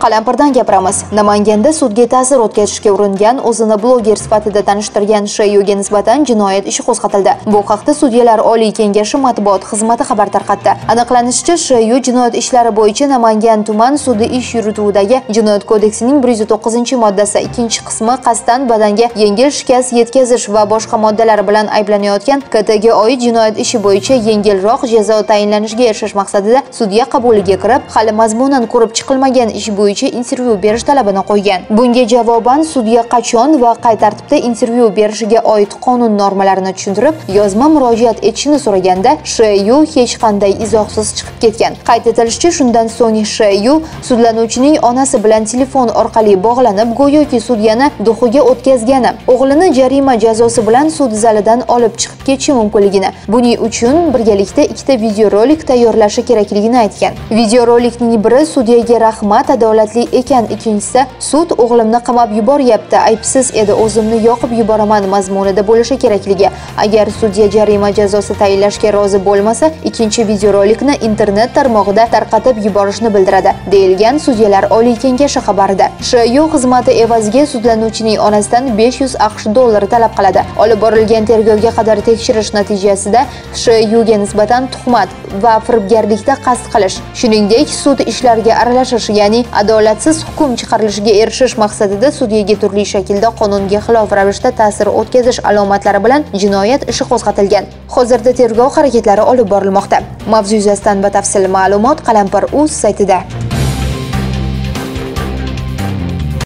Qalampirdan gapiramiz. Namanganda sudga ta'sir o'tkazishga uringan, o'zini bloger sifatida tanishtirgan Sh.Y.ga nisbatan jinoyat ishi qo'zg'atildi. Bu haqda Sudyalar Oliy kengashi matbuot xizmati xabar tarqatdi. Aniqlanishicha, Sh.Y. jinoyat ishlari bo'yicha Namangan tuman sudi ish yurituvidagi Jinoyat kodeksining 109-moddasi 2-qismi qasddan badanga yengil shikast yetkazish va boshqa moddalar bilan ayblanayotgan KTga oid jinoyat ishi bo'yicha yengilroq jazo tayinlanishiga erishish maqsadida sudya qabuliga kirib, hali mazmunan ko'rib chiqilmagan ish bo'yicha intervyu berish talabini qo'ygan. Bunga javoban sudya qachon va qay tartibda intervyu berishiga oid qonun normalarini tushuntirib, yozma murojaat etishini so'raganda Sh.Y. hech qanday izohsiz chiqib ketgan. Qayd etilishicha, shundan so'ng Sh.Y. sudlanuvchining onasi bilan telefon orqali bog'lanib, go'yoki sudyani duxuga o'tkazgani, o'g'lini jarima jazosi bilan sud zalidan olib chiqib ketishi mumkinligini, buning uchun birgalikda ikkita videorolik tayyorlashi kerakligini aytgan. Videorolikning biri sudyaga rahmat, adolatli ekan, ikkinchisi sud o'g'limni qamab yuboryapti, aybsiz edi, o'zimni yoqib yuboraman mazmunida bo'lishi kerakligi. Agar sudya jarima jazosi tayinlashga rozi bo'lmasa, ikkinchi videorolikni internet tarmog'ida tarqatib yuborishni bildiradi, deyilgan Sudyalar Oliy kengashi xabarida. Sh.Y. xizmati evaziga sudlanuvchining onasidan 500 AQSh dollari talab qiladi. Olib borilgan tergovga qadar tekshirish natijasida Sh.Y.ga nisbatan tuhmat va firibgarlikda qasd qilish, shuningdek sud ishlariga aralashish, ya'ni adolatsiz hukm chiqarilishiga erishish maqsadida sudyaga turli shaklda qonunga xilof ravishda ta'sir o'tkazish alomatlari bilan jinoyat ishi qo'zg'atilgan. Hozirda tergov harakatlari olib borilmoqda. Mavzu yuzasidan batafsil ma'lumot Qalampir.uz saytida.